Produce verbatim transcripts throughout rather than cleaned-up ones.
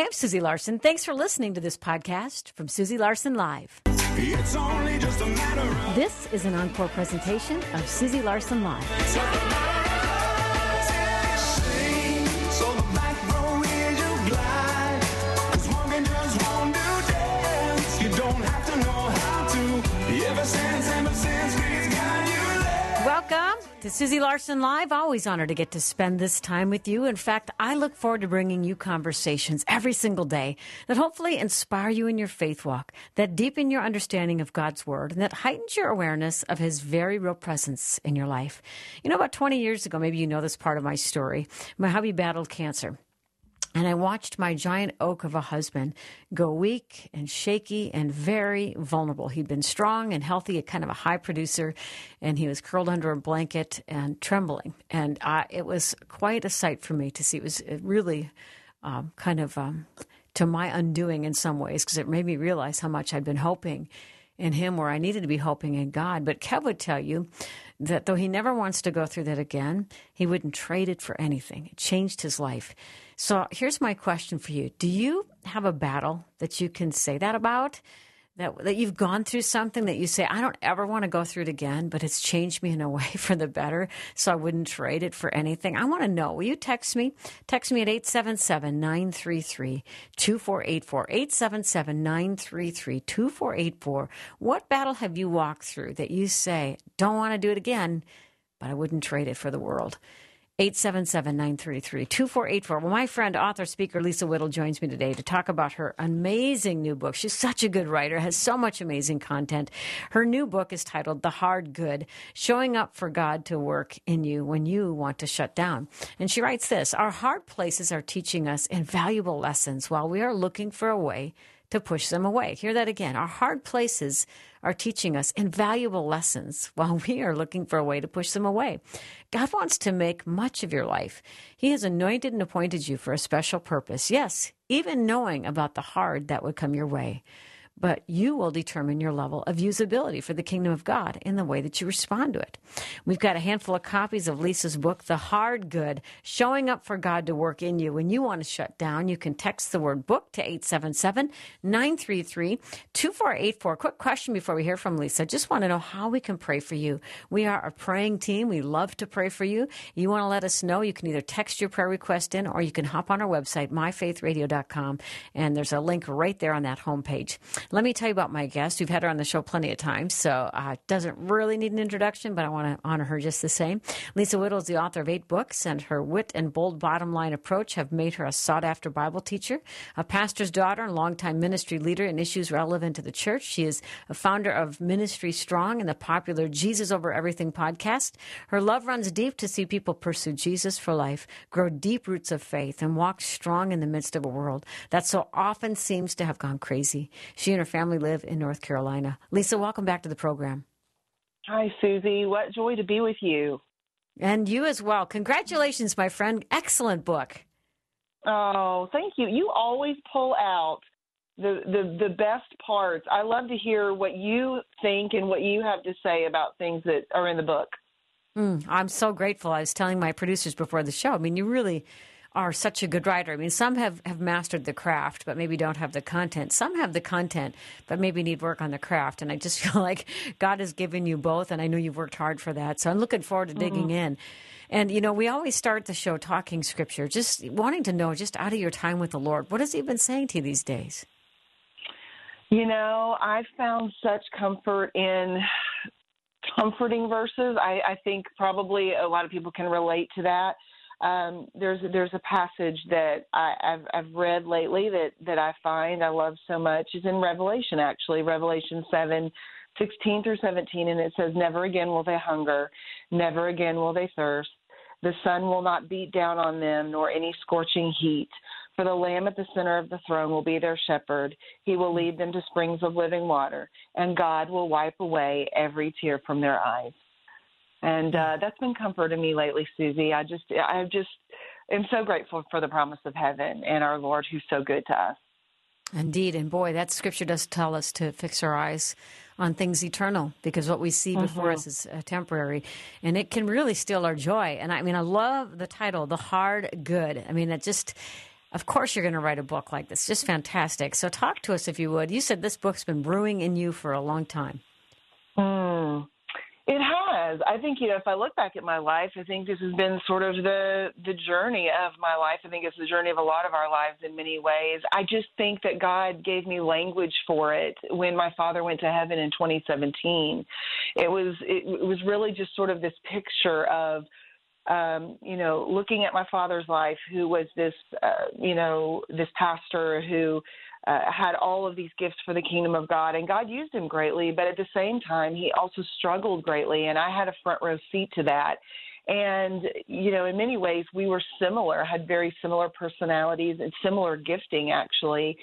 Hi, I'm Susie Larson. Thanks for listening to this podcast from Susie Larson Live. It's only just a matter of This is an encore presentation of Susie Larson Live. sing, so the back row is your glide. 'Cause walking just won't do dance. You don't have to know how to. Ever since, ever since we've got you there. Welcome to Susie Larson Live. Always honored to get to spend this time with you. In fact, I look forward to bringing you conversations every single day that hopefully inspire you in your faith walk, that deepen your understanding of God's Word, and that heightens your awareness of His very real presence in your life. You know, about twenty years ago, maybe you know this part of my story, my hubby battled cancer. And I watched my giant oak of a husband go weak and shaky and very vulnerable. He'd been strong and healthy, a kind of a high producer, and he was curled under a blanket and trembling. And uh, it was quite a sight for me to see. It was really um, kind of um, to my undoing in some ways, because it made me realize how much I'd been hoping in him where I needed to be hoping in God. But Kev would tell you that though he never wants to go through that again, he wouldn't trade it for anything. It changed his life. So here's my question for you. Do you have a battle that you can say that about? That that you've gone through something that you say, I don't ever want to go through it again, but it's changed me in a way for the better, so I wouldn't trade it for anything? I want to know. Will you text me? Text me at eight seven seven, nine three three, two four eight four, eight seven seven, nine three three, two four eight four. What battle have you walked through that you say, don't want to do it again, but I wouldn't trade it for the world? eight seven seven, nine three three, two four eight four. Well, my friend, author, speaker Lisa Whittle joins me today to talk about her amazing new book. She's such a good writer, has so much amazing content. Her new book is titled The Hard Good, Showing Up for God to Work in You When You Want to Shut Down. And she writes this: our hard places are teaching us invaluable lessons while we are looking for a way to push them away. Hear that again. Our hard places are teaching us invaluable lessons while we are looking for a way to push them away. God wants to make much of your life. He has anointed and appointed you for a special purpose. Yes, even knowing about the hard that would come your way. But you will determine your level of usability for the kingdom of God in the way that you respond to it. We've got a handful of copies of Lisa's book, The Hard Good, Showing Up for God to Work in You. When you want to shut down, you can text the word book to eight seven seven, nine three three, two four eight four. Quick question before we hear from Lisa. Just want to know how we can pray for you. We are a praying team. We love to pray for you. You want to let us know, you can either text your prayer request in or you can hop on our website, my faith radio dot com, and there's a link right there on that homepage. Let me tell you about my guest. We've had her on the show plenty of times, so uh, doesn't really need an introduction, but I want to honor her just the same. Lisa Whittle is the author of eight books, and her wit and bold bottom line approach have made her a sought-after Bible teacher, a pastor's daughter, and longtime ministry leader in issues relevant to the church. She is a founder of Ministry Strong and the popular Jesus Over Everything podcast. Her love runs deep to see people pursue Jesus for life, grow deep roots of faith, and walk strong in the midst of a world that so often seems to have gone crazy. She and her family live in North Carolina. Lisa, welcome back to the program. Hi, Susie. What joy to be with you. And you as well. Congratulations, my friend. Excellent book. Oh, thank you. You always pull out the, the, the best parts. I love to hear what you think and what you have to say about things that are in the book. Mm, I'm so grateful. I was telling my producers before the show, I mean, you really are such a good writer. I mean, some have, have mastered the craft, but maybe don't have the content. Some have the content, but maybe need work on the craft. And I just feel like God has given you both, and I know you've worked hard for that. So I'm looking forward to digging mm-hmm. in. And, you know, we always start the show talking scripture, just wanting to know, just out of your time with the Lord, what has He been saying to you these days? You know, I've found such comfort in comforting verses. I, I think probably a lot of people can relate to that. Um, there's there's a passage that I, I've I've read lately that, that I find I love so much. Is in Revelation, actually, Revelation seven, sixteen through seventeen, and it says, "Never again will they hunger, never again will they thirst. The sun will not beat down on them, nor any scorching heat. For the Lamb at the center of the throne will be their shepherd. He will lead them to springs of living water, and God will wipe away every tear from their eyes." And uh, that's been comfort to me lately, Susie. I just, I just am so grateful for the promise of heaven and our Lord, who's so good to us. Indeed. And boy, that scripture does tell us to fix our eyes on things eternal, because what we see before mm-hmm. us is uh, temporary, and it can really steal our joy. And I mean, I love the title, The Hard Good. I mean, it just, Of course you're going to write a book like this. Just fantastic. So talk to us, if you would. You said this book's been brewing in you for a long time. Mm. It has. I think, you know, if I look back at my life, I think this has been sort of the the journey of my life. I think it's the journey of a lot of our lives in many ways. I just think that God gave me language for it when my father went to heaven in twenty seventeen. It was it, it was really just sort of this picture of, um, you know, looking at my father's life, who was this, uh, you know, this pastor who Uh, had all of these gifts for the kingdom of God, and God used him greatly, but at the same time, he also struggled greatly, and I had a front row seat to that. And, you know, in many ways, we were similar, had very similar personalities and similar gifting, actually.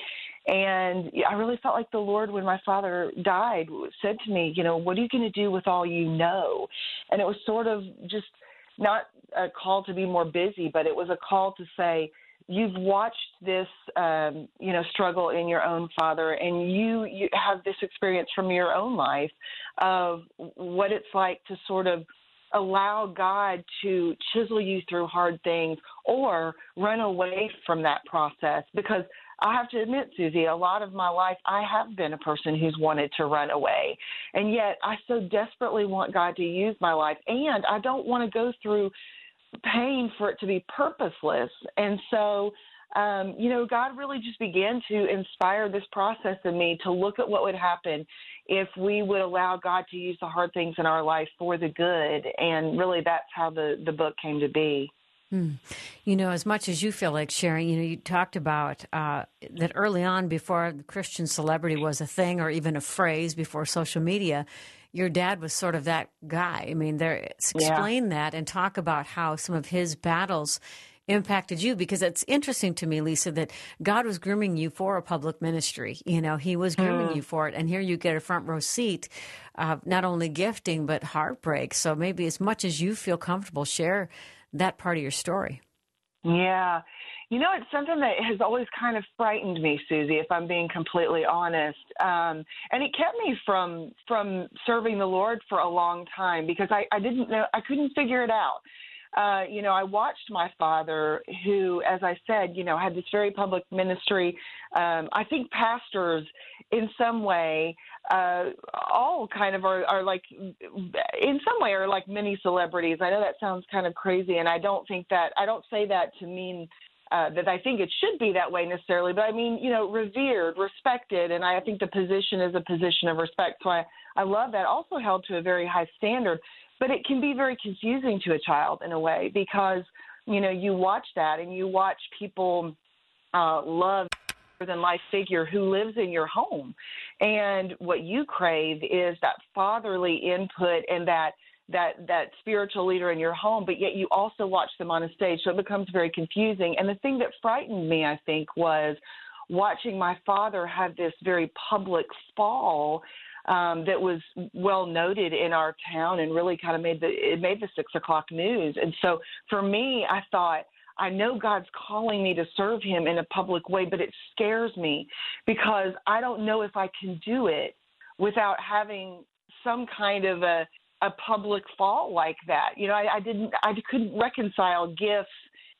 And I really felt like the Lord, when my father died, said to me, you know, what are you going to do with all you know? And it was sort of just not a call to be more busy, but it was a call to say, you've watched this, um, you know, struggle in your own father, and you, you have this experience from your own life of what it's like to sort of allow God to chisel you through hard things or run away from that process. Because I have to admit, Susie, a lot of my life, I have been a person who's wanted to run away. And yet I so desperately want God to use my life, and I don't want to go through pain for it to be purposeless. And so, um, you know, God really just began to inspire this process in me to look at what would happen if we would allow God to use the hard things in our life for the good. And really, that's how the, the book came to be. Hmm. You know, as much as you feel like sharing, you know, you talked about uh, that early on, before Christian celebrity was a thing or even a phrase, before social media, your dad was sort of that guy. I mean, there, explain yeah. that and talk about how some of his battles impacted you, because it's interesting to me, Lisa, that God was grooming you for a public ministry. You know, he was grooming mm. you for it. And here you get a front row seat of not only gifting, but heartbreak. So maybe as much as you feel comfortable, share that part of your story. Yeah. You know, it's something that has always kind of frightened me, Susie, if I'm being completely honest. Um, and it kept me from from serving the Lord for a long time, because I, I didn't know, I couldn't figure it out. Uh, you know, I watched my father, who, as I said, you know, had this very public ministry. Um, I think pastors, in some way, uh, all kind of are, are like, in some way, are like mini celebrities. I know that sounds kind of crazy, and I don't think that, I don't say that to mean uh, that I think it should be that way necessarily, but I mean, you know, revered, respected, and I think the position is a position of respect. So I, I love that. Also held to a very high standard. But it can be very confusing to a child in a way, because, you know, you watch that and you watch people uh, love than life figure who lives in your home. And what you crave is that fatherly input and that that that spiritual leader in your home, but yet you also watch them on a stage. So it becomes very confusing. And the thing that frightened me, I think, was watching my father have this very public fall Um, that was well noted in our town, and really kind of made the it made the six o'clock news. And so for me, I thought, I know God's calling me to serve him in a public way, but it scares me because I don't know if I can do it without having some kind of a, a public fall like that. You know, I, I didn't, I couldn't reconcile gifts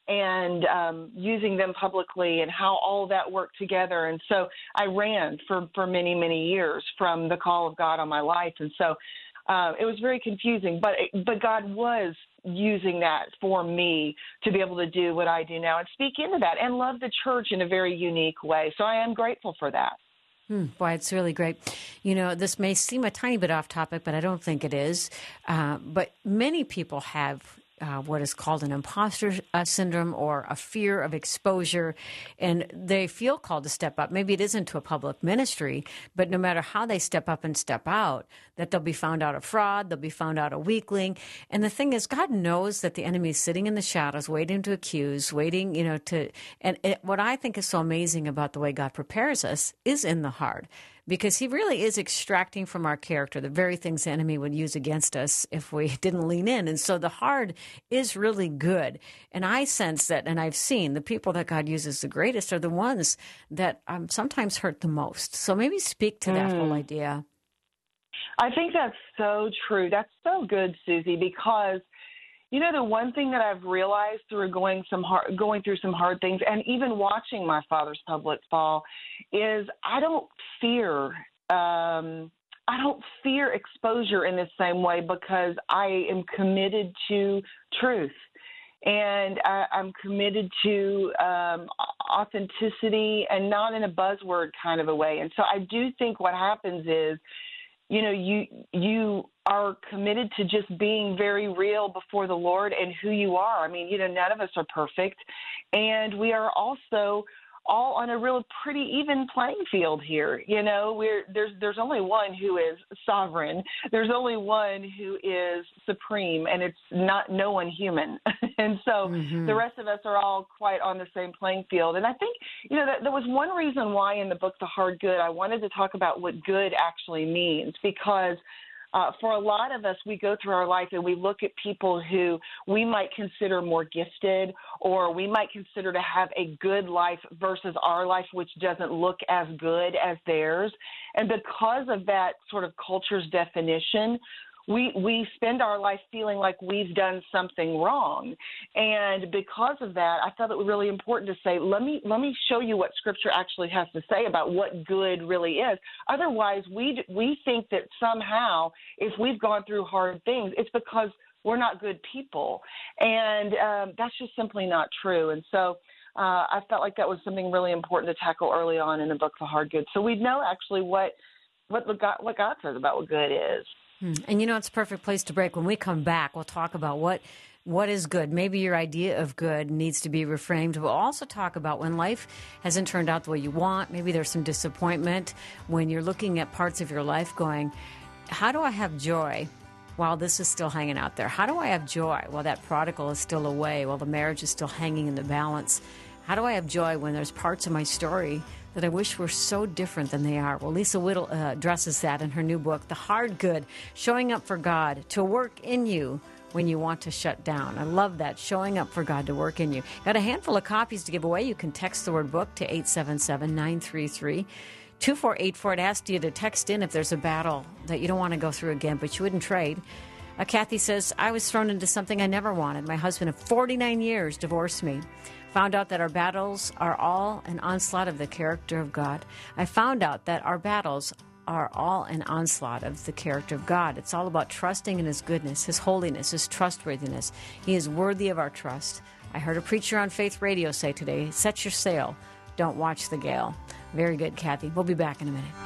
and um, using them publicly and how all of that worked together. And so I ran for, for many, many years from the call of God on my life. And so uh, it was very confusing, but but God was using that for me to be able to do what I do now and speak into that and love the church in a very unique way. So I am grateful for that. Hmm, boy, it's really great. You know, this may seem a tiny bit off topic, but I don't think it is. Uh, but many people have Uh, what is called an imposter uh, syndrome, or a fear of exposure, and they feel called to step up. Maybe it isn't to a public ministry, but no matter how they step up and step out, that they'll be found out a fraud, they'll be found out a weakling. And the thing is, God knows that the enemy is sitting in the shadows, waiting to accuse, waiting, you know, to, and it, what I think is so amazing about the way God prepares us is in the hard. Because he really is extracting from our character the very things the enemy would use against us if we didn't lean in. And so the hard is really good. And I sense that, and I've seen, the people that God uses the greatest are the ones that um, sometimes hurt the most. So maybe speak to that mm. whole idea. I think that's so true. That's so good, Susie, because, You know, the one thing that I've realized through going some hard, going through some hard things, and even watching my father's public fall, is I don't fear. Um, I don't fear exposure in the same way because I am committed to truth. And I, I'm committed to um, authenticity, and not in a buzzword kind of a way. And so I do think what happens is, you know, you you are committed to just being very real before the Lord and who you are. I mean, you know, none of us are perfect, and we are also all on a real pretty even playing field here. You know, we're there's there's only one who is sovereign. There's only one who is supreme, and it's not no one human. And so mm-hmm. the rest of us are all quite on the same playing field. And I think, you know, that there was one reason why in the book, The Hard Good, I wanted to talk about what good actually means, because Uh, for a lot of us, we go through our life and we look at people who we might consider more gifted, or we might consider to have a good life versus our life, which doesn't look as good as theirs. And because of that sort of culture's definition, we we spend our life feeling like we've done something wrong. And because of that, I thought it was really important to say, let me let me show you what Scripture actually has to say about what good really is. Otherwise, we we think that somehow if we've gone through hard things, it's because we're not good people. And um, that's just simply not true. And so uh, I felt like that was something really important to tackle early on in the book, The Hard Good. So we'd know actually what, what, God, what God says about what good is. And you know, it's a perfect place to break. When we come back, we'll talk about what what is good. Maybe your idea of good needs to be reframed. We'll also talk about when life hasn't turned out the way you want. Maybe there's some disappointment when you're looking at parts of your life going, how do I have joy while this is still hanging out there? How do I have joy while that prodigal is still away, while the marriage is still hanging in the balance? How do I have joy when there's parts of my story that I wish were so different than they are? Well, Lisa Whittle uh, addresses that in her new book, The Hard Good, Showing Up for God to Work in You When You Want to Shut Down. I love that, showing up for God to work in you. Got a handful of copies to give away. You can text the word book to eight seven seven, nine three three, two four eight four. It asks you to text in if there's a battle that you don't want to go through again, but you wouldn't trade. Uh, Kathy says, I was thrown into something I never wanted. My husband of forty-nine years divorced me. Found out that our battles are all an onslaught of the character of God. I found out that our battles are all an onslaught of the character of God. It's all about trusting in His goodness, His holiness, His trustworthiness. He is worthy of our trust. I heard a preacher on Faith Radio say today, set your sail, don't watch the gale. Very good, Kathy. We'll be back in a minute.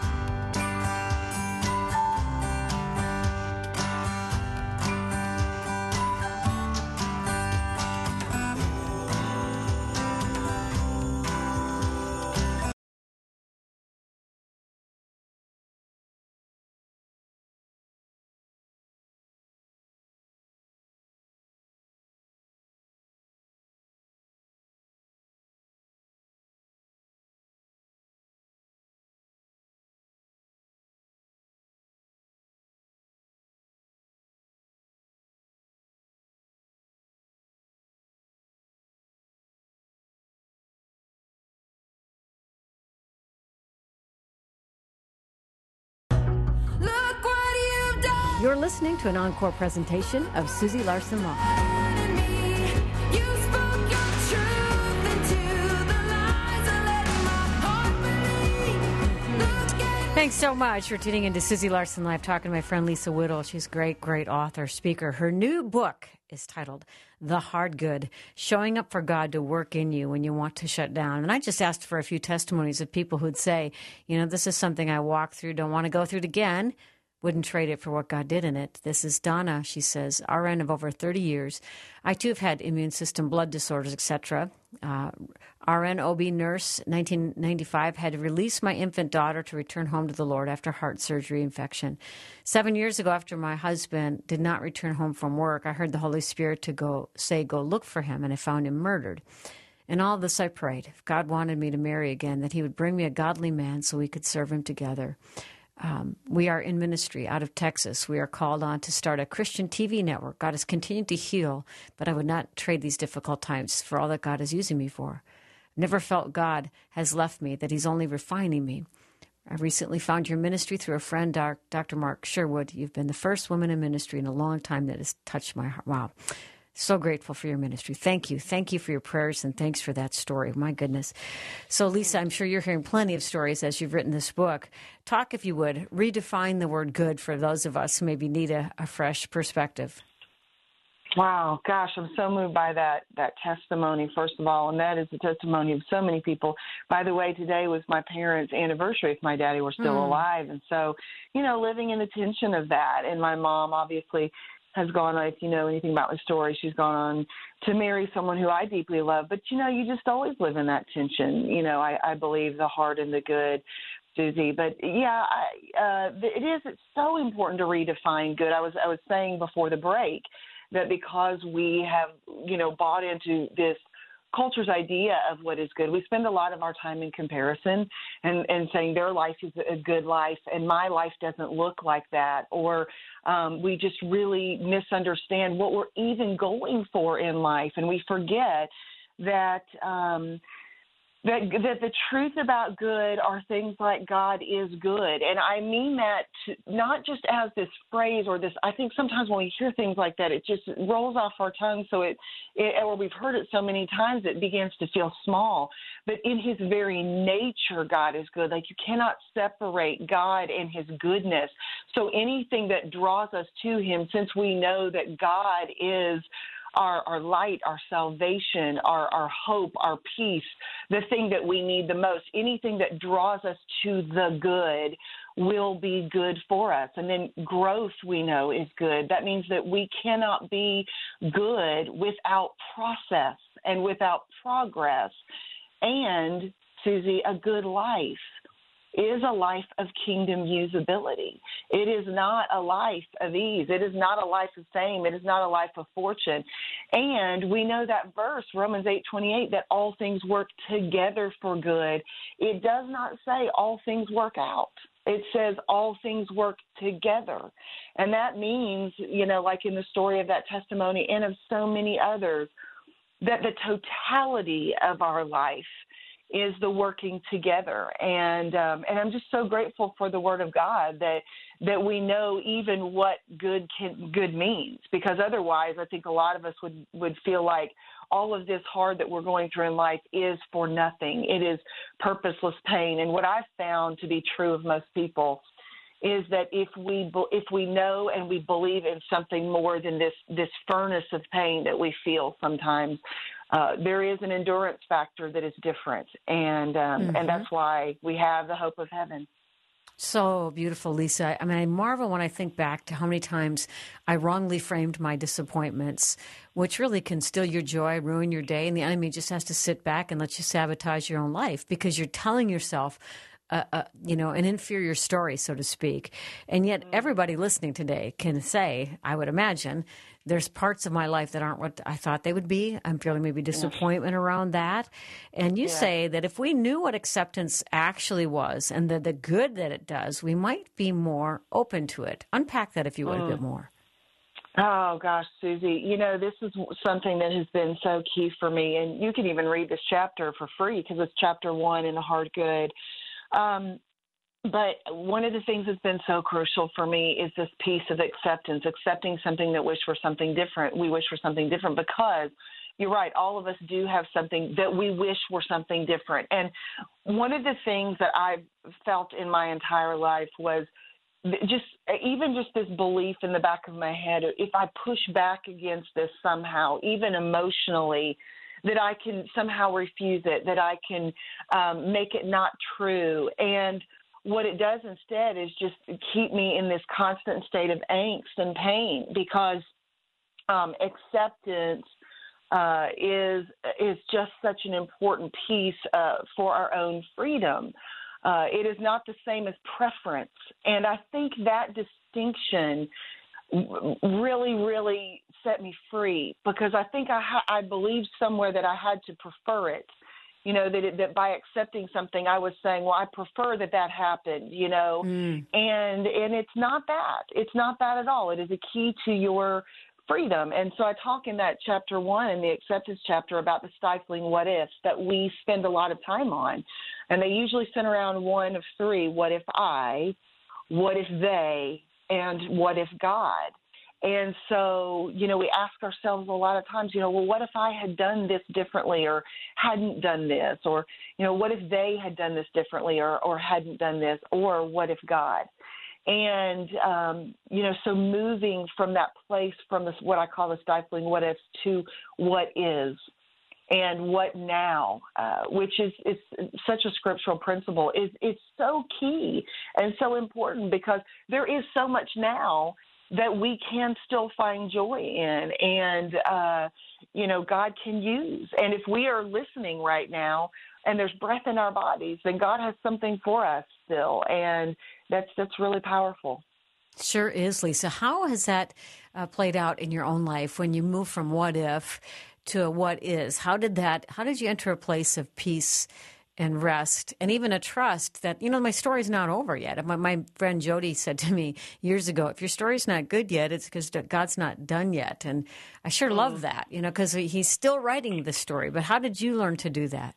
You're listening to an encore presentation of Susie Larson Law. Thanks so much for tuning into Susie Larson Live, talking to my friend Lisa Whittle. She's a great, great author, speaker. Her new book is titled The Hard Good, Showing Up for God to Work in You When You Want to Shut Down. And I just asked for a few testimonies of people who'd say, you know, this is something I walked through, don't want to go through it again. Wouldn't trade it for what God did in it. This is Donna. She says, R N of over thirty years. I, too, have had immune system, blood disorders, et cetera. Uh, R N O B nurse, nineteen ninety-five, had to release my infant daughter to return home to the Lord after heart surgery infection. Seven years ago, after my husband did not return home from work, I heard the Holy Spirit to go say, go look for him, and I found him murdered. In all this, I prayed, if God wanted me to marry again, that He would bring me a godly man so we could serve Him together. Um, we are in ministry out of Texas. We are called on to start a Christian T V network. God has continued to heal, but I would not trade these difficult times for all that God is using me for. I've never felt God has left me, that He's only refining me. I recently found your ministry through a friend, Doctor Mark Sherwood. You've been the first woman in ministry in a long time that has touched my heart. Wow. So grateful for your ministry. Thank you. Thank you for your prayers, and thanks for that story. My goodness. So, Lisa, I'm sure you're hearing plenty of stories as you've written this book. Talk, if you would, redefine the word good for those of us who maybe need a, a fresh perspective. Wow, gosh, I'm so moved by that that testimony, first of all, and that is the testimony of so many people. By the way, today was my parents' anniversary if my daddy were still mm. alive, and so, you know, living in the tension of that, and my mom obviously has gone on, if you know anything about the story, she's gone on to marry someone who I deeply love, but, you know, you just always live in that tension, you know, I, I believe the hard and the good, Susie. But yeah, I, uh, it is. It's so important to redefine good. I was I was saying before the break that because we have, you know, bought into this culture's idea of what is good, we spend a lot of our time in comparison and, and saying their life is a good life and my life doesn't look like that. Or um, we just really misunderstand what we're even going for in life. And we forget that um, That, that the truth about good are things like God is good. And I mean that to, not just as this phrase or this, I think sometimes when we hear things like that, it just rolls off our tongue. So it, it, or we've heard it so many times, it begins to feel small. But in his very nature, God is good. Like you cannot separate God and his goodness. So anything that draws us to him, since we know that God is Our, our light, our salvation, our, our hope, our peace, the thing that we need the most, anything that draws us to the good will be good for us. And then growth, we know, is good. That means that we cannot be good without process and without progress. And, Susie, a good life is a life of kingdom usability. It is not a life of ease. It is not a life of fame. It is not a life of fortune. And we know that verse, Romans eight twenty-eight, that all things work together for good. It does not say all things work out. It says all things work together. And that means, you know, like in the story of that testimony and of so many others, that the totality of our life is the working together. And um, and I'm just so grateful for the Word of God that that we know even what good can, good means, because otherwise I think a lot of us would, would feel like all of this hard that we're going through in life is for nothing. It is purposeless pain. And what I've found to be true of most people is that if we if we know and we believe in something more than this this furnace of pain that we feel sometimes, uh, there is an endurance factor that is different, and um, mm-hmm. and that's why we have the hope of heaven. So beautiful, Lisa. I mean, I marvel when I think back to how many times I wrongly framed my disappointments, which really can steal your joy, ruin your day, and the enemy just has to sit back and let you sabotage your own life because you're telling yourself Uh, uh, you know, an inferior story, so to speak. And yet everybody listening today can say, I would imagine, there's parts of my life that aren't what I thought they would be. I'm feeling maybe disappointment yeah. around that. And you yeah. say that if we knew what acceptance actually was and the, the good that it does, we might be more open to it. Unpack that, if you would, mm. a bit more. Oh, gosh, Susie, you know, this is something that has been so key for me. And you can even read this chapter for free because it's chapter one in The Hard Good. Um, but one of the things that's been so crucial for me is this piece of acceptance, accepting something that wish for something different. We wish for something different because you're right. All of us do have something that we wish were something different. And one of the things that I've felt in my entire life was just even just this belief in the back of my head, if I push back against this somehow, even emotionally, that I can somehow refuse it, that I can um, make it not true. And what it does instead is just keep me in this constant state of angst and pain because um, acceptance uh, is is just such an important piece uh, for our own freedom. Uh, it is not the same as preference. And I think that distinction really, really set me free because I think I, ha- I believed somewhere that I had to prefer it, you know, that it, that by accepting something, I was saying, well, I prefer that that happened, you know, mm. and and it's not that. It's not that at all. It is a key to your freedom. And so I talk in that chapter one, in the acceptance chapter, about the stifling what ifs that we spend a lot of time on. And they usually center around one of three: what if I, what if they, and what if God? And so, you know, we ask ourselves a lot of times, you know, well, what if I had done this differently or hadn't done this? Or, you know, what if they had done this differently or, or hadn't done this? Or what if God? And, um, you know, so moving from that place, from this, what I call the stifling what ifs, to what is and what now, uh, which is, is such a scriptural principle, is it's so key and so important, because there is so much now that we can still find joy in, and, uh, you know, God can use. And if we are listening right now and there's breath in our bodies, then God has something for us still, and that's that's really powerful. Sure is, Lisa. How has that uh, played out in your own life when you move from what if to a what is? How did that, how did you enter a place of peace and rest, and even a trust that, you know, my story's not over yet? My, my friend Jody said to me years ago, if your story's not good yet, it's because God's not done yet. And I sure mm. love that, you know, because he's still writing the story. But how did you learn to do that?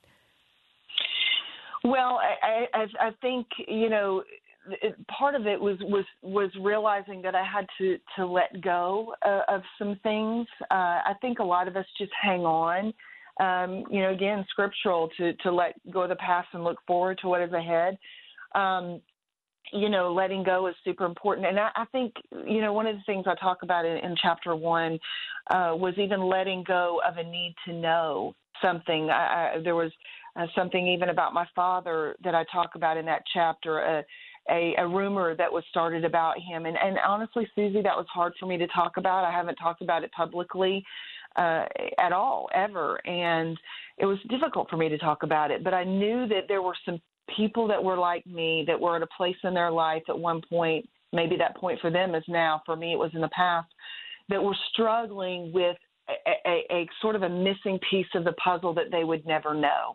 Well, I, I, I think, you know, it, part of it was, was, was realizing that I had to, to let go uh, of some things. Uh, I think a lot of us just hang on. Um, you know, again, scriptural, to, to let go of the past and look forward to what is ahead. Um, you know, letting go is super important. And I, I think, you know, one of the things I talk about in, in chapter one uh, was even letting go of a need to know something. I, I, there was uh, something even about my father that I talk about in that chapter, uh, a, a rumor that was started about him. And, and honestly, Susie, that was hard for me to talk about. I haven't talked about it publicly Uh, at all, ever. And it was difficult for me to talk about it. But I knew that there were some people that were like me, that were at a place in their life at one point, maybe that point for them is now, for me it was in the past, that were struggling with a, a, a sort of a missing piece of the puzzle that they would never know.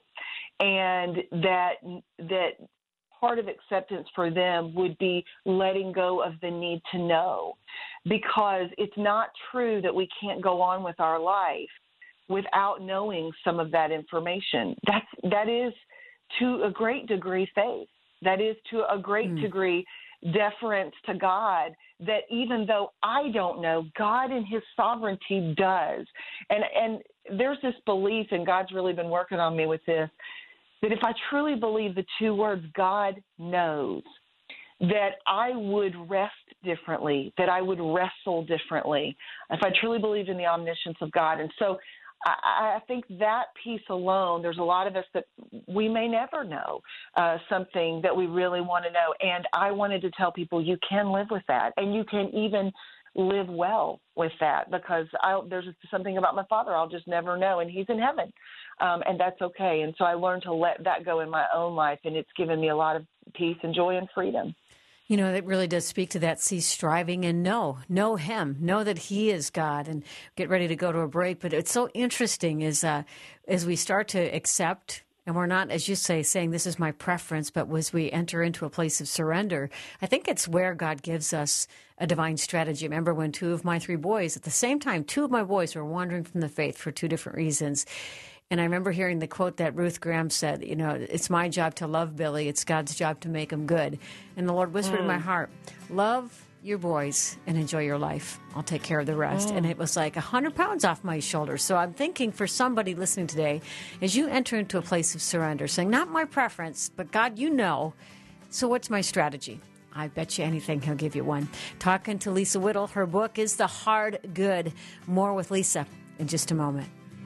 And that that part of acceptance for them would be letting go of the need to know, because it's not true that we can't go on with our life without knowing some of that information. That's, that is to a great degree faith. That is to a great mm. degree deference to God, that even though I don't know, God in his sovereignty does. And, and there's this belief, and God's really been working on me with this, that if I truly believe the two words, God knows, that I would rest differently, that I would wrestle differently, if I truly believed in the omniscience of God. And so I, I think that piece alone, there's a lot of us that we may never know uh, something that we really want to know. And I wanted to tell people you can live with that, and you can even live well with that, because I, there's something about my father I'll just never know, and he's in heaven, um, and that's okay. And so I learned to let that go in my own life, and it's given me a lot of peace and joy and freedom. You know, it really does speak to that. Cease striving and know, know him, know that he is God, and get ready to go to a break. But it's so interesting is uh, as we start to accept, and we're not, as you say, saying this is my preference, but as we enter into a place of surrender, I think it's where God gives us a divine strategy. Remember when two of my three boys, at the same time, two of my boys were wandering from the faith for two different reasons. And I remember hearing the quote that Ruth Graham said, you know, it's my job to love Billy. It's God's job to make him good. And the Lord whispered mm. in my heart, love your boys and enjoy your life. I'll take care of the rest. Mm. And it was like a hundred pounds off my shoulders. So I'm thinking for somebody listening today, as you enter into a place of surrender, saying, not my preference, but God, you know, so what's my strategy? I bet you anything he'll give you one. Talking to Lisa Whittle. Her book is The Hard Good. More with Lisa in just a moment.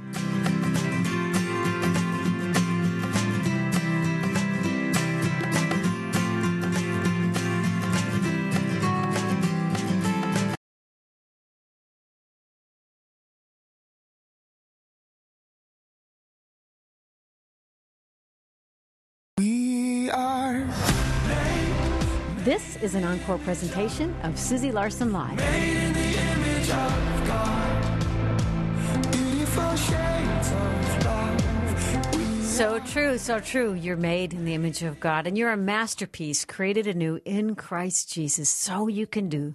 This is an encore presentation of Susie Larson Live. Made in the image of God, beautiful shades of love. So true, so true. You're made in the image of God, and you're a masterpiece created anew in Christ Jesus, so you can do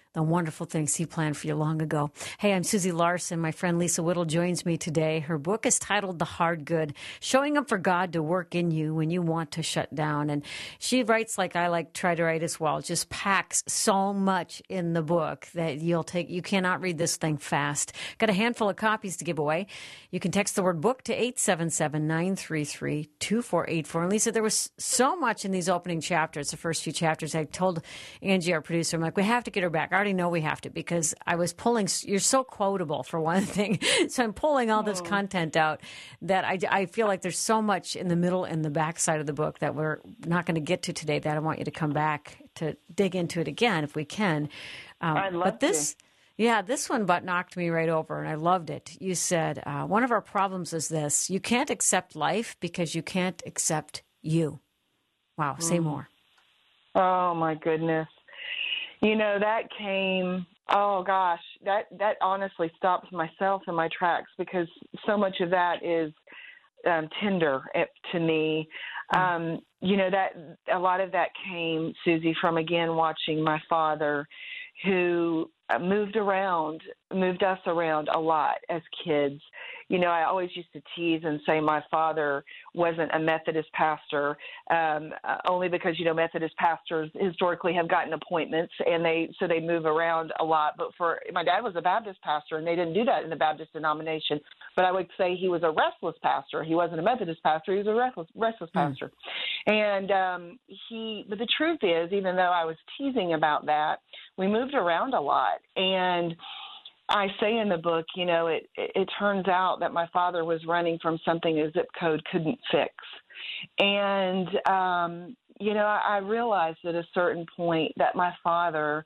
the wonderful things he planned for you long ago. Hey, I'm Susie Larson. My friend Lisa Whittle joins me today. Her book is titled The Hard Good, Showing Up for God to Work in You When You Want to Shut Down. And she writes like I like try to write as well, just packs so much in the book that you'll take, you cannot read this thing fast. Got a handful of copies to give away. You can text the word book to eight seven seven, nine three three, two four eight four. And Lisa, there was so much in these opening chapters, the first few chapters. I told Angie, our producer, I'm like, we have to get her back. I already know we have to because I was pulling, you're so quotable for one thing. So I'm pulling all this oh. content out that I, I feel like there's so much in the middle and the back side of the book that we're not going to get to today that I want you to come back to dig into it again if we can. Um, I'd love but this, to. Yeah, this one but knocked me right over, and I loved it. You said, uh, one of our problems is this: you can't accept life because you can't accept you. Wow, mm. say more. Oh, my goodness. You know, that came, oh, gosh, that, that honestly stops myself in my tracks because so much of that is um, tender to me. Um, you know, that a lot of that came, Susie, from, again, watching my father who moved around, moved us around a lot as kids. You know, I always used to tease and say my father wasn't a Methodist pastor, um, uh, only because, you know, Methodist pastors historically have gotten appointments and they, so they move around a lot. But for, my dad was a Baptist pastor and they didn't do that in the Baptist denomination. But I would say he was a restless pastor. He wasn't a Methodist pastor. He was a restless, restless mm. pastor. And um, he, but the truth is, even though I was teasing about that, we moved around a lot. And I say in the book, you know, it, it, it turns out that my father was running from something a zip code couldn't fix. And, um, you know, I, I realized at a certain point that my father,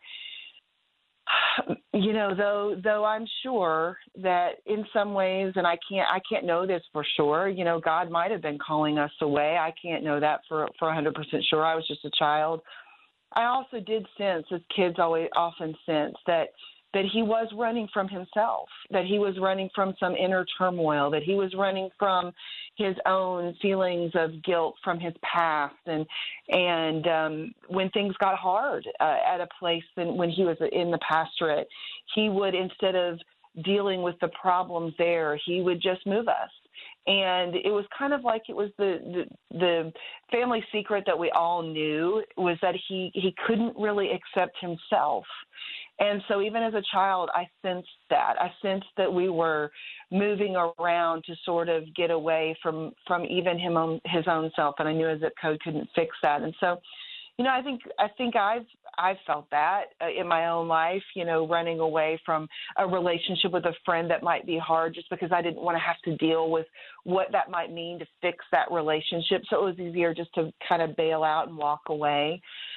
you know, though though I'm sure that in some ways, and I can't I can't know this for sure, you know, God might have been calling us away. I can't know that for, for one hundred percent sure. I was just a child. I also did sense, as kids always often sense, that that he was running from himself, that he was running from some inner turmoil, that he was running from his own feelings of guilt from his past. And and um, when things got hard uh, at a place and when he was in the pastorate, he would, instead of dealing with the problems there, he would just move us. And it was kind of like it was the, the the family secret that we all knew, was that he, he couldn't really accept himself. And so even as a child, I sensed that. I sensed that we were moving around to sort of get away from, from even him own, his own self, and I knew a zip code couldn't fix that. And so, you know, I think I think I've I've felt that uh, in my own life, you know, running away from a relationship with a friend that might be hard just because I didn't want to have to deal with what that might mean to fix that relationship. So it was easier just to kind of bail out and walk away.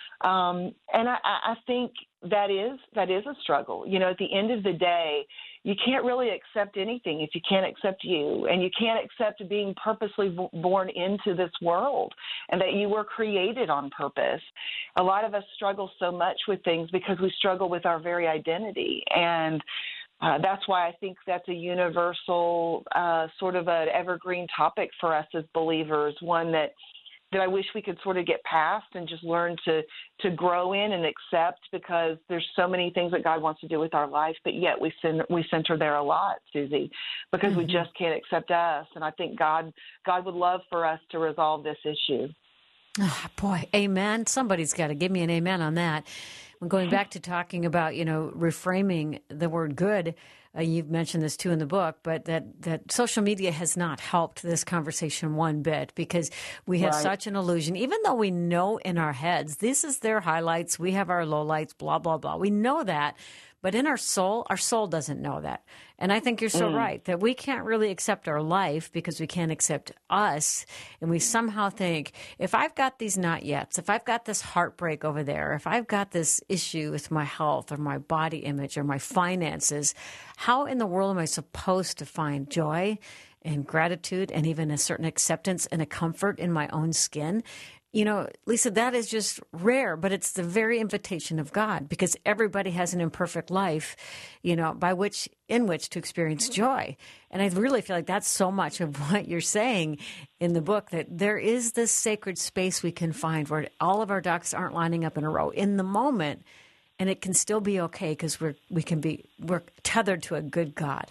Um, and I, I think that is that is a struggle. You know, at the end of the day, you can't really accept anything if you can't accept you, and you can't accept being purposely b- born into this world and that you were created on purpose. A lot of us struggle so much with things because we struggle with our very identity, and uh, that's why I think that's a universal uh, sort of an evergreen topic for us as believers, one that that I wish we could sort of get past and just learn to to grow in and accept, because there's so many things that God wants to do with our life, but yet we center, we center there a lot, Susie, because mm-hmm. we just can't accept us. And I think God God would love for us to resolve this issue. Oh, boy, amen. Somebody's got to give me an amen on that. When going back to talking about, you know, reframing the word good, uh, you've mentioned this too in the book, but that, that social media has not helped this conversation one bit, because we have right. such an illusion, even though we know in our heads, this is their highlights, we have our lowlights, blah, blah, blah. We know that. But in our soul, our soul doesn't know that. And I think you're so mm. right that we can't really accept our life because we can't accept us. And we somehow think, if I've got these not yets, if I've got this heartbreak over there, if I've got this issue with my health or my body image or my finances, how in the world am I supposed to find joy and gratitude and even a certain acceptance and a comfort in my own skin? You know, Lisa, that is just rare, but it's the very invitation of God, because everybody has an imperfect life, you know, by which, in which to experience joy. And I really feel like that's so much of what you're saying in the book, that there is this sacred space we can find where all of our ducks aren't lining up in a row in the moment. and it can still be okay because we're we can be we're tethered to a good God.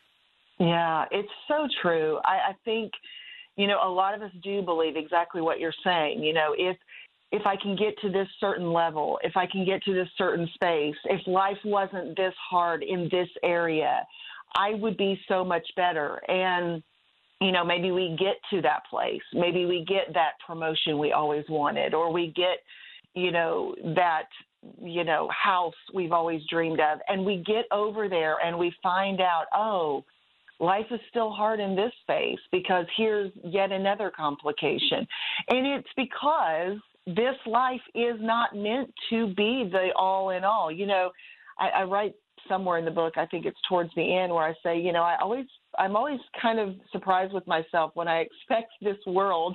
Yeah, it's so true. I, I think, you know, a lot of us do believe exactly what you're saying. You know, if if I can get to this certain level, if I can get to this certain space, if life wasn't this hard in this area, I would be so much better. And, you know, maybe we get to that place. Maybe we get that promotion we always wanted, or we get, you know, that, you know, house we've always dreamed of. And we get over there and we find out, oh, life is still hard in this space because here's yet another complication. And it's because this life is not meant to be the all in all. You know, I, I write somewhere in the book, I think it's towards the end, where I say, you know, I always, I'm always kind of surprised with myself when I expect this world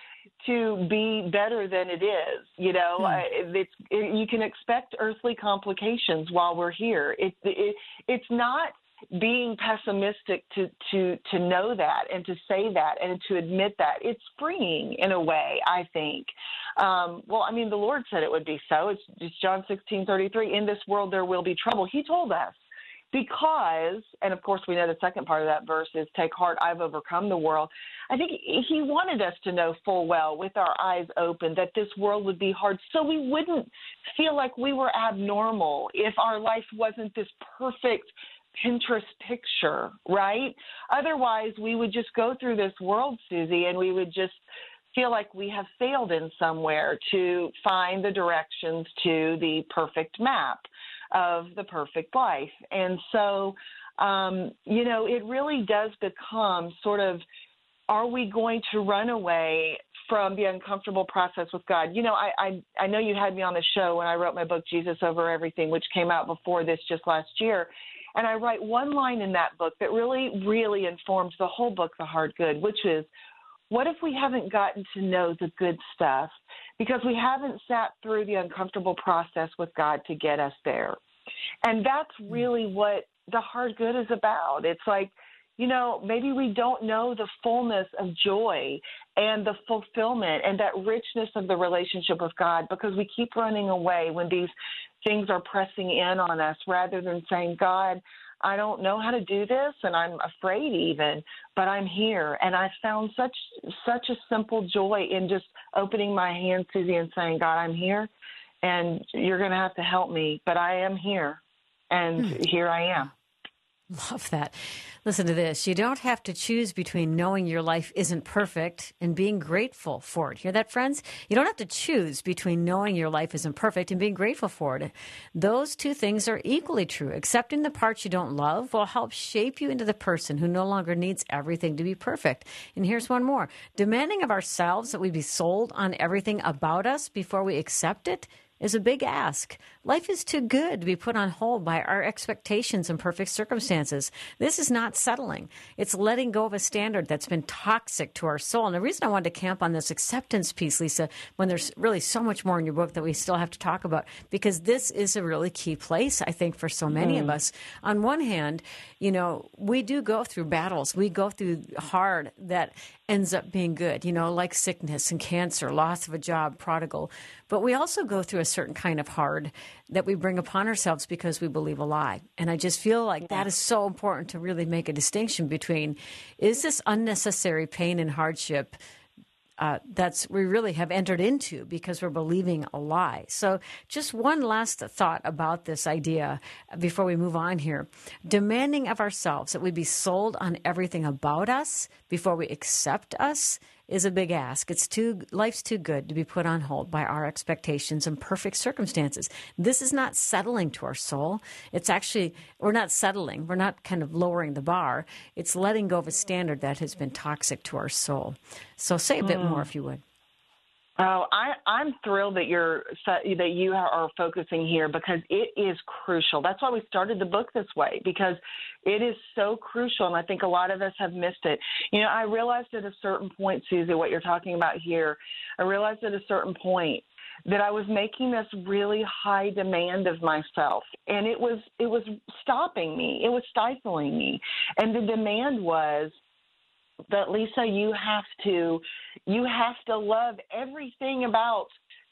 to be better than it is. You know, Hmm. I- it's, it, you can expect earthly complications while we're here. It, it, it's not being pessimistic to, to, to know that and to say that and to admit that. It's freeing in a way, I think. Um, well, I mean, the Lord said it would be so. It's, it's John sixteen thirty-three, in this world there will be trouble. He told us because, and of course we know the second part of that verse is, take heart, I've overcome the world. I think he wanted us to know full well with our eyes open that this world would be hard so we wouldn't feel like we were abnormal if our life wasn't this perfect Pinterest picture, right? Otherwise, we would just go through this world, Susie, and we would just feel like we have failed in somewhere to find the directions to the perfect map of the perfect life. And so, um, you know, it really does become sort of, are we going to run away from the uncomfortable process with God? You know, I, I, I know you had me on the show when I wrote my book, Jesus Over Everything, which came out before this just last year. And I write one line in that book that really, really informs the whole book, The Hard Good, which is, what if we haven't gotten to know the good stuff because we haven't sat through the uncomfortable process with God to get us there? And that's really what the hard good is about. It's like, you know, maybe we don't know the fullness of joy and the fulfillment and that richness of the relationship with God because we keep running away when these things are pressing in on us rather than saying, God, I don't know how to do this and I'm afraid even, but I'm here. And I found such such a simple joy in just opening my hands, Susie, and saying, God, I'm here and you're going to have to help me, but I am here and Hmm. here I am. Love that. Listen to this. You don't have to choose between knowing your life isn't perfect and being grateful for it. Hear that, friends? You don't have to choose between knowing your life isn't perfect and being grateful for it. Those two things are equally true. Accepting the parts you don't love will help shape you into the person who no longer needs everything to be perfect. And here's one more. Demanding of ourselves that we be sold on everything about us before we accept it is a big ask. Life is too good to be put on hold by our expectations and perfect circumstances. This is not settling. It's letting go of a standard that's been toxic to our soul. And the reason I wanted to camp on this acceptance piece, Lisa, when there's really so much more in your book that we still have to talk about, because this is a really key place, I think, for so many Mm-hmm. of us. On one hand, you know, we do go through battles. We go through hard that ends up being good, you know, like sickness and cancer, loss of a job, prodigal. But we also go through a certain kind of hard that we bring upon ourselves because we believe a lie. And I just feel like that is so important to really make a distinction between, is this unnecessary pain and hardship uh, that's we really have entered into because we're believing a lie. So just one last thought about this idea before we move on here. Demanding of ourselves that we be sold on everything about us before we accept us is a big ask. It's too life's too good to be put on hold by our expectations and perfect circumstances. This is not settling to our soul. It's actually, we're not settling. We're not kind of lowering the bar. It's letting go of a standard that has been toxic to our soul. So say a bit more if you would. Oh, I, I'm thrilled that you're that you are focusing here because it is crucial. That's why we started the book this way, because it is so crucial, and I think a lot of us have missed it. You know, I realized at a certain point, Susie, what you're talking about here, I realized at a certain point that I was making this really high demand of myself, and it was it was stopping me. It was stifling me, and the demand was that, Lisa, you have to you have to love everything about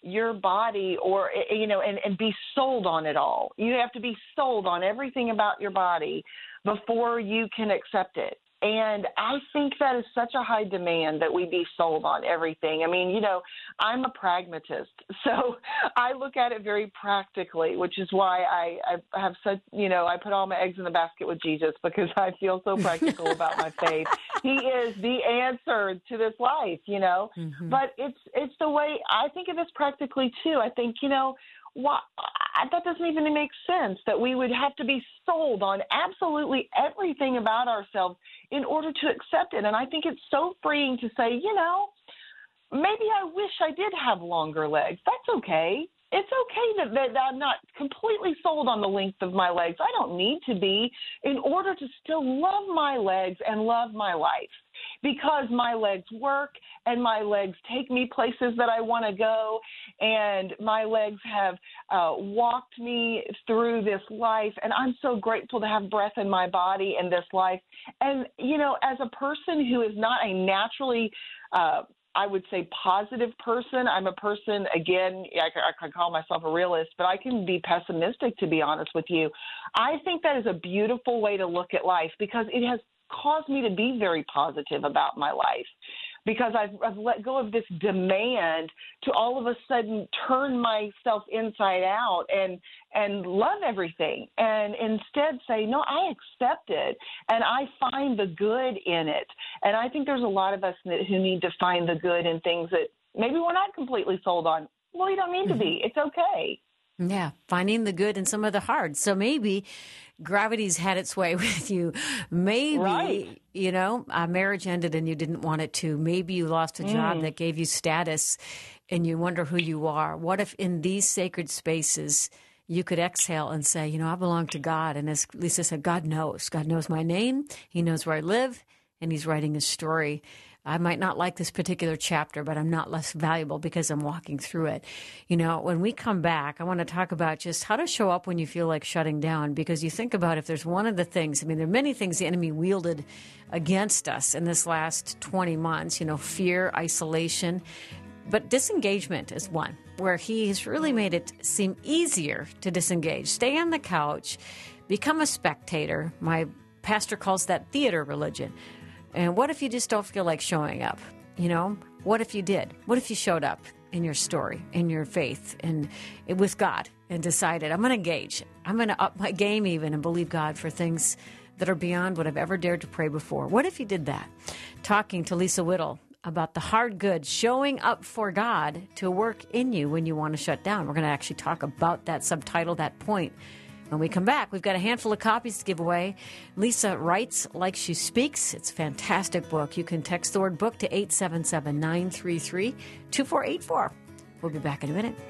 your body or, you know, and, and be sold on it all. You have to be sold on everything about your body before you can accept it. And I think that is such a high demand that we be sold on everything. I mean, you know, I'm a pragmatist, so I look at it very practically, which is why I, I have such, you know, I put all my eggs in the basket with Jesus because I feel so practical about my faith. He is the answer to this life, you know, mm-hmm. but it's it's the way I think of this practically too. I think, you know, Why, that doesn't even make sense that we would have to be sold on absolutely everything about ourselves in order to accept it. And I think it's so freeing to say, you know, maybe I wish I did have longer legs. That's okay. It's okay that, that I'm not completely sold on the length of my legs. I don't need to be in order to still love my legs and love my life, because my legs work and my legs take me places that I want to go, and my legs have uh, walked me through this life, and I'm so grateful to have breath in my body in this life. And, you know, as a person who is not a naturally uh, I would say positive person. I'm a person, again, I, I can call myself a realist, but I can be pessimistic, to be honest with you. I think that is a beautiful way to look at life, because it has caused me to be very positive about my life, because I've, I've let go of this demand to all of a sudden turn myself inside out and and love everything, and instead say, no, I accept it and I find the good in it. And I think there's a lot of us who need to find the good in things that maybe we're not completely sold on. Well, you don't need to be. It's okay. Yeah, finding the good in some of the hard. So maybe gravity's had its way with you. Maybe, right. you know, a marriage ended and you didn't want it to. Maybe you lost a job mm. that gave you status and you wonder who you are. What if in these sacred spaces you could exhale and say, you know, I belong to God. And as Lisa said, God knows. God knows my name. He knows where I live, and he's writing a story. I might not like this particular chapter, but I'm not less valuable because I'm walking through it. You know, when we come back, I want to talk about just how to show up when you feel like shutting down, because you think about if there's one of the things, I mean, there are many things the enemy wielded against us in this last twenty months, you know, fear, isolation, but disengagement is one where he has really made it seem easier to disengage. Stay on the couch, become a spectator. My pastor calls that theater religion. And what if you just don't feel like showing up? You know, what if you did? What if you showed up in your story, in your faith, and with God, and decided, I'm going to engage. I'm going to up my game even and believe God for things that are beyond what I've ever dared to pray before. What if you did that? Talking to Lisa Whittle about the hard good, showing up for God to work in you when you want to shut down. We're going to actually talk about that subtitle, that point. When we come back, we've got a handful of copies to give away. Lisa writes like she speaks. It's a fantastic book. You can text the word book to eight seven seven, nine three three, two four eight four. We'll be back in a minute.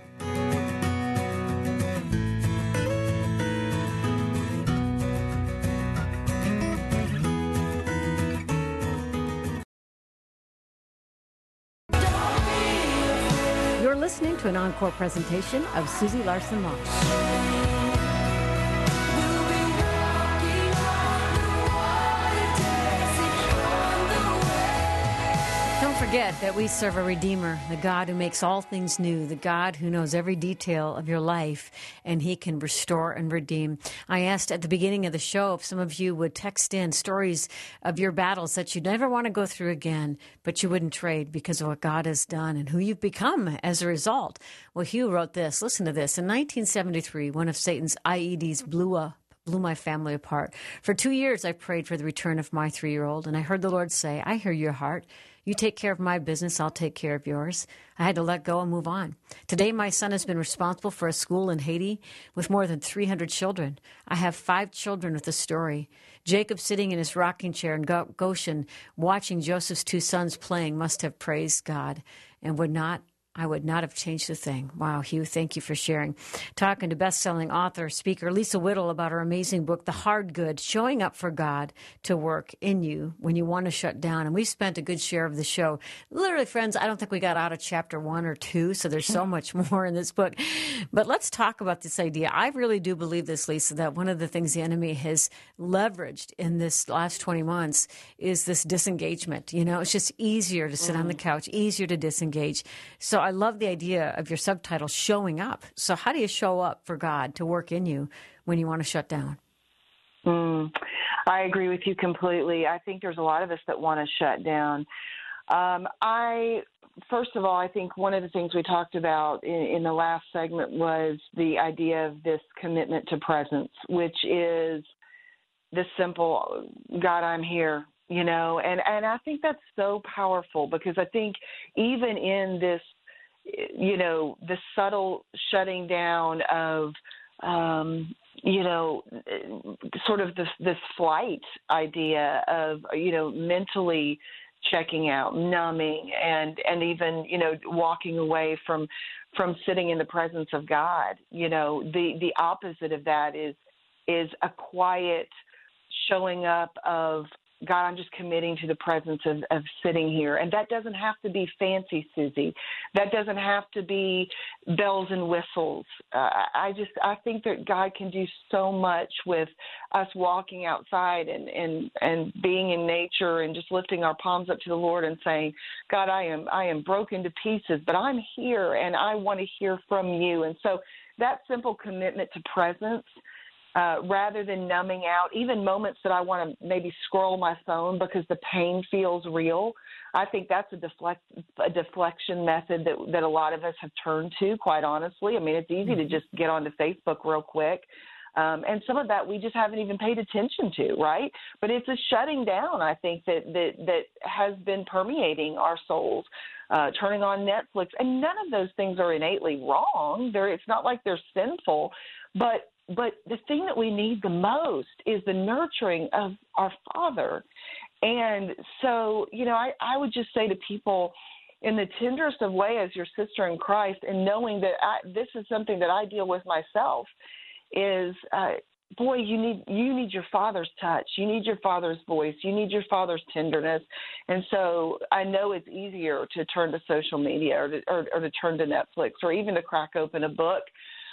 You're listening to an encore presentation of Susie Larson Law. Forget that we serve a Redeemer, the God who makes all things new, the God who knows every detail of your life, and he can restore and redeem. I asked at the beginning of the show if some of you would text in stories of your battles that you'd never want to go through again, but you wouldn't trade because of what God has done and who you've become as a result. Well, Hugh wrote this. Listen to this. In nineteen seventy-three, one of Satan's I E Ds blew up. blew my family apart. For two years, I prayed for the return of my three-year-old, and I heard the Lord say, I hear your heart. You take care of my business, I'll take care of yours. I had to let go and move on. Today, my son has been responsible for a school in Haiti with more than three hundred children. I have five children with a story. Jacob, sitting in his rocking chair in Goshen, watching Joseph's two sons playing, must have praised God and would not I would not have changed a thing. Wow, Hugh, thank you for sharing. Talking to best-selling author, speaker Lisa Whittle about her amazing book, The Hard Good, showing up for God to work in you when you want to shut down. And we spent a good share of the show. Literally, friends, I don't think we got out of chapter one or two, so there's so much more in this book. But let's talk about this idea. I really do believe this, Lisa, that one of the things the enemy has leveraged in this last twenty months is this disengagement. You know, it's just easier to sit mm. on the couch, easier to disengage. So I love the idea of your subtitle, Showing Up. So how do you show up for God to work in you when you want to shut down? Mm, I agree with you completely. I think there's a lot of us that want to shut down. Um, I, first of all, I think one of the things we talked about in, in the last segment was the idea of this commitment to presence, which is the simple, God, I'm here, you know, and, and I think that's so powerful because I think even in this, you know, the subtle shutting down of, um, you know, sort of this, this flight idea of, you know, mentally checking out, numbing, and, and even, you know, walking away from, from sitting in the presence of God. You know, the, the opposite of that is, is a quiet showing up of, God, I'm just committing to the presence of, of sitting here. And that doesn't have to be fancy, Susie. That doesn't have to be bells and whistles. Uh, I just, I think that God can do so much with us walking outside and, and, and being in nature and just lifting our palms up to the Lord and saying, God, I am, I am broken to pieces, but I'm here and I want to hear from you. And so that simple commitment to presence, Uh, rather than numbing out, even moments that I want to maybe scroll my phone because the pain feels real. I think that's a, deflect, a deflection method that, that a lot of us have turned to, quite honestly. I mean, it's easy to just get onto Facebook real quick. Um, and some of that we just haven't even paid attention to, right? But it's a shutting down, I think, that that, that has been permeating our souls, uh, turning on Netflix. And none of those things are innately wrong. They're, it's not like they're sinful, but But the thing that we need the most is the nurturing of our Father. And so, you know, I, I would just say to people in the tenderest of way as your sister in Christ, and knowing that I, this is something that I deal with myself, is, uh, boy, you need you need your Father's touch. You need your Father's voice. You need your Father's tenderness. And so I know it's easier to turn to social media or to, or, or to turn to Netflix or even to crack open a book.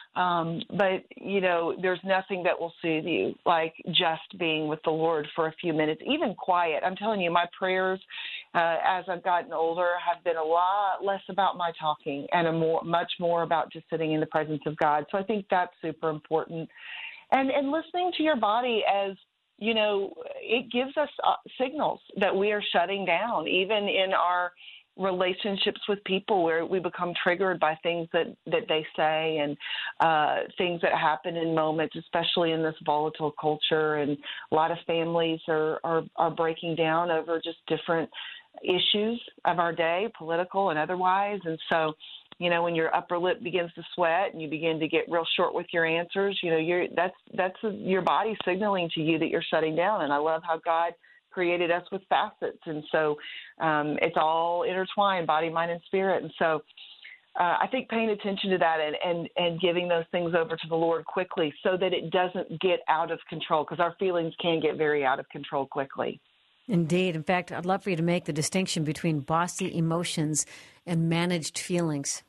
Um, but, you know, there's nothing that will soothe you like just being with the Lord for a few minutes, even quiet. I'm telling you, my prayers uh, as I've gotten older have been a lot less about my talking and a more, much more about just sitting in the presence of God. So I think that's super important. And, and listening to your body as, you know, it gives us uh, signals that we are shutting down, even in our relationships with people where we become triggered by things that, that they say and uh, things that happen in moments, especially in this volatile culture. And a lot of families are, are, are breaking down over just different issues of our day, political and otherwise. And so, you know, when your upper lip begins to sweat and you begin to get real short with your answers, you know, you're, that's, that's a, your body signaling to you that you're shutting down. And I love how God created us with facets. And so um, it's all intertwined, body, mind, and spirit. And so uh, I think paying attention to that and, and, and giving those things over to the Lord quickly so that it doesn't get out of control, because our feelings can get very out of control quickly. Indeed. In fact, I'd love for you to make the distinction between bossy emotions and managed feelings.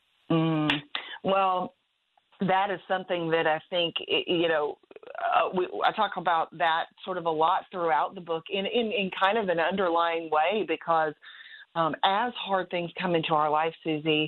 Mm, well, that is something that I think, you know, uh, we, I talk about that sort of a lot throughout the book in, in, in kind of an underlying way, because um, as hard things come into our life, Susie,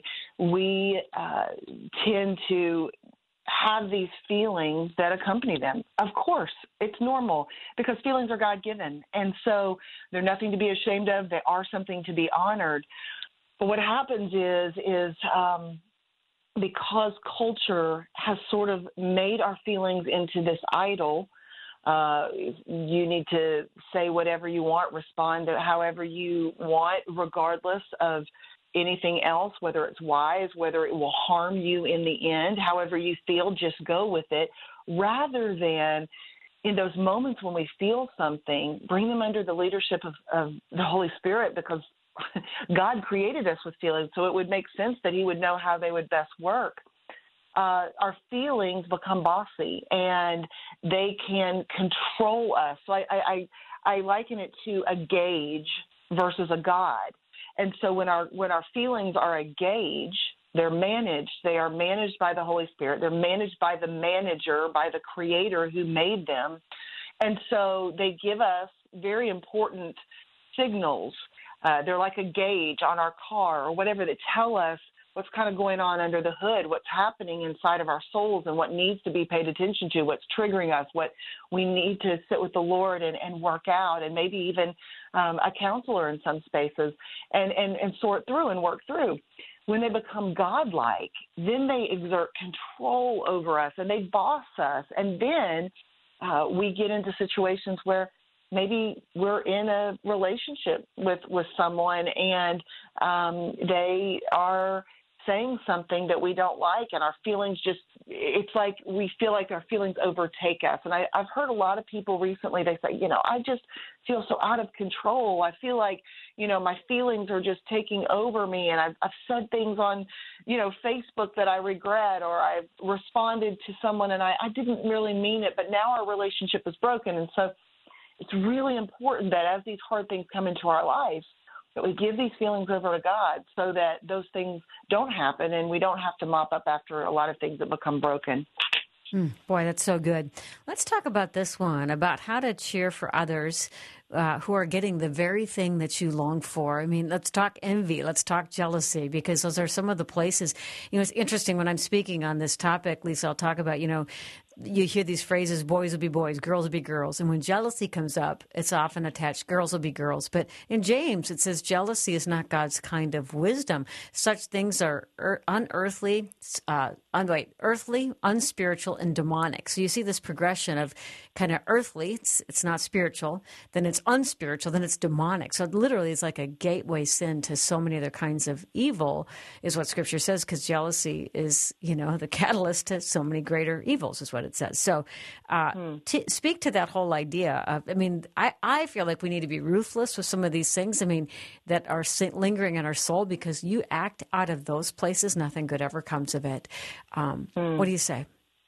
we uh, tend to have these feelings that accompany them. Of course, it's normal because feelings are God-given. And so they're nothing to be ashamed of. They are something to be honored. But what happens is, is um, because culture has sort of made our feelings into this idol, uh, you need to say whatever you want, respond to however you want, regardless of anything else, whether it's wise, whether it will harm you in the end, however you feel, just go with it, rather than in those moments when we feel something, bring them under the leadership of, of the Holy Spirit, because God created us with feelings, so it would make sense that he would know how they would best work. Uh, our feelings become bossy, and they can control us. So I, I, I liken it to a gauge versus a God. And so when our when our feelings are a gauge, they're managed. They are managed by the Holy Spirit. They're managed by the manager, by the Creator who made them. And so they give us very important signals. Uh, they're like a gauge on our car or whatever that tell us, what's kind of going on under the hood, what's happening inside of our souls and what needs to be paid attention to, what's triggering us, what we need to sit with the Lord and, and work out, and maybe even um, a counselor in some spaces and, and, and sort through and work through. When they become godlike, then they exert control over us and they boss us. And then uh, we get into situations where maybe we're in a relationship with, with someone and um, they are saying something that we don't like, and our feelings just, it's like we feel like our feelings overtake us. And I, I've heard a lot of people recently, they say, you know, I just feel so out of control. I feel like, you know, my feelings are just taking over me. And I've, I've said things on, you know, Facebook that I regret, or I've responded to someone and I, I didn't really mean it, but now our relationship is broken. And so it's really important that as these hard things come into our lives, that we give these feelings over to God so that those things don't happen and we don't have to mop up after a lot of things that become broken. Mm, boy, that's so good. Let's talk about this one, about how to cheer for others uh, who are getting the very thing that you long for. I mean, let's talk envy. Let's talk jealousy, because those are some of the places. You know, it's interesting when I'm speaking on this topic, Lisa, I'll talk about, you know, you hear these phrases, boys will be boys, girls will be girls. And when jealousy comes up, it's often attached, girls will be girls. But in James, it says jealousy is not God's kind of wisdom. Such things are er- unearthly, uh, un- wait, earthly, unspiritual, and demonic. So you see this progression of kind of earthly, it's, it's not spiritual, then it's unspiritual, then it's demonic. So literally it's like a gateway sin to so many other kinds of evil, is what Scripture says, because jealousy is, you know, the catalyst to so many greater evils, is what it says. So uh, hmm. t- speak to that whole idea of, I mean, I, I feel like we need to be ruthless with some of these things, I mean, that are lingering in our soul, because you act out of those places, nothing good ever comes of it. Um, hmm. What do you say?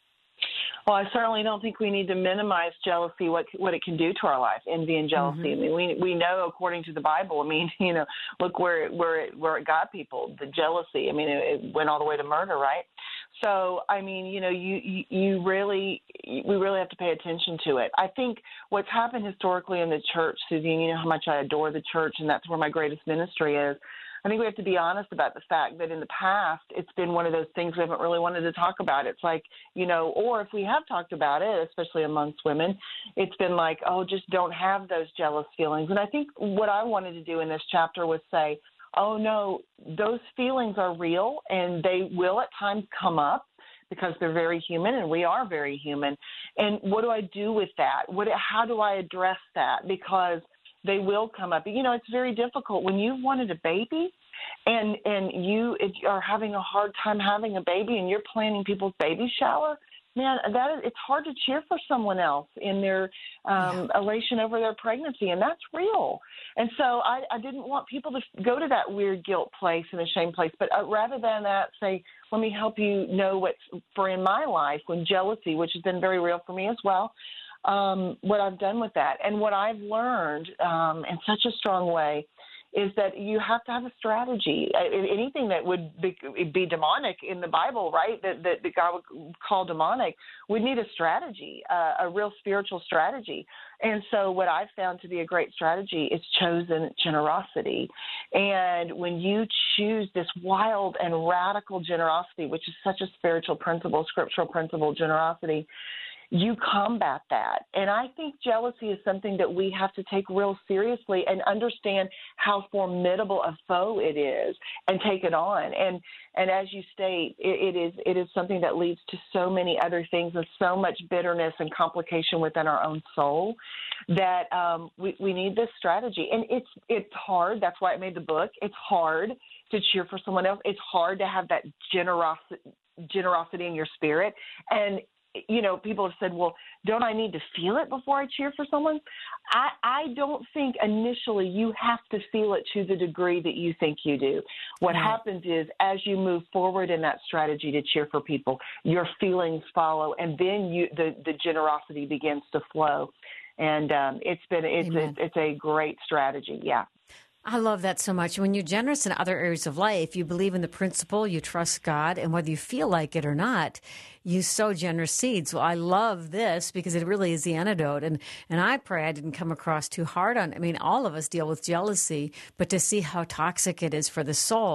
Well, I certainly don't think we need to minimize jealousy, what what it can do to our life, envy and jealousy. Mm-hmm. I mean, we we know according to the Bible. I mean, you know, look where it, where it, where it got people, the jealousy. I mean, it, it went all the way to murder, right? So, I mean, you know, you, you you really we really have to pay attention to it. I think what's happened historically in the church, Susie, and you know how much I adore the church, and that's where my greatest ministry is. I think we have to be honest about the fact that in the past, it's been one of those things we haven't really wanted to talk about. It's like, you know, or if we have talked about it, especially amongst women, it's been like, oh, just don't have those jealous feelings. And I think what I wanted to do in this chapter was say, oh, no, those feelings are real and they will at times come up, because they're very human and we are very human. And what do I do with that? What, how do I address that? Because they will come up. You know, it's very difficult when you've wanted a baby and and you are having a hard time having a baby and you're planning people's baby shower. Man, that is, it's hard to cheer for someone else in their um, yeah. elation over their pregnancy, and that's real. And so I, I didn't want people to go to that weird guilt place and a shame place, but uh, rather than that, say, let me help you know what's for in my life when jealousy, which has been very real for me as well, um, what I've done with that. And what I've learned um, in such a strong way is that you have to have a strategy. Anything that would be, be demonic in the Bible, right, that, that, that God would call demonic, would need a strategy, uh, a real spiritual strategy. And so what I've found to be a great strategy is chosen generosity. And when you choose this wild and radical generosity, which is such a spiritual principle, scriptural principle, generosity, you combat that. And I think jealousy is something that we have to take real seriously and understand how formidable a foe it is and take it on. And and as you state, it, it is it is something that leads to so many other things and so much bitterness and complication within our own soul that um, we, we need this strategy. And it's it's hard. That's why I made the book. It's hard to cheer for someone else. It's hard to have that generosity generosity in your spirit. And you know, people have said, well, don't I need to feel it before I cheer for someone? I, I don't think initially you have to feel it to the degree that you think you do. What mm-hmm. happens is as you move forward in that strategy to cheer for people, your feelings follow, and then you the, the generosity begins to flow. And um, it's been it's a, it's a great strategy. Yeah. I love that so much. When you're generous in other areas of life, you believe in the principle, you trust God, and whether you feel like it or not, you sow generous seeds. Well, I love this because it really is the antidote. And, and I pray I didn't come across too hard on, I mean, all of us deal with jealousy, but to see how toxic it is for the soul,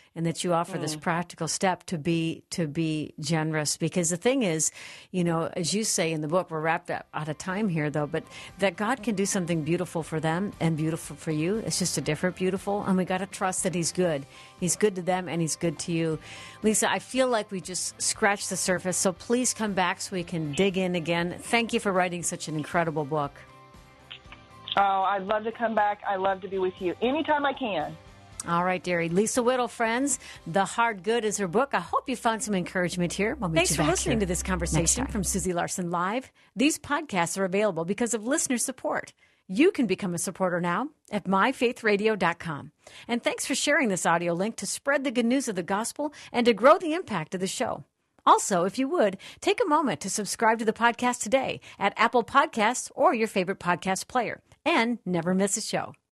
and that you offer mm. this practical step to be to be generous. Because the thing is, you know, as you say in the book, we're wrapped up out of time here, though, but that God can do something beautiful for them and beautiful for you. It's just a different beautiful, and we got to trust that He's good. He's good to them, and He's good to you. Lisa, I feel like we just scratched the surface, so please come back so we can dig in again. Thank you for writing such an incredible book. Oh, I'd love to come back. I love to be with you anytime I can. All right, dearie. Lisa Whittle, friends. The Hard Good is her book. I hope you found some encouragement here. We'll meet Thanks you for listening here. to this conversation from Susie Larson Live. These podcasts are available because of listener support. You can become a supporter now at my faith radio dot com. And thanks for sharing this audio link to spread the good news of the gospel and to grow the impact of the show. Also, if you would, take a moment to subscribe to the podcast today at Apple Podcasts or your favorite podcast player. And never miss a show.